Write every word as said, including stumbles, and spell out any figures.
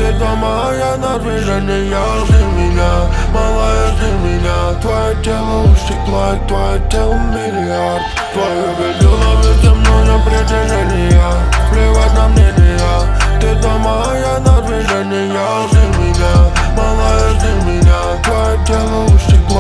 Ты дома, я на движении, жди меня, малая, жди меня. Твое тело устекло, твое тело миллиард. Твое видео ловит за мной на притяжение. Плевать на мнение. Ты дома, я на движении, жди меня, малая, жди меня. Твое тело устекло.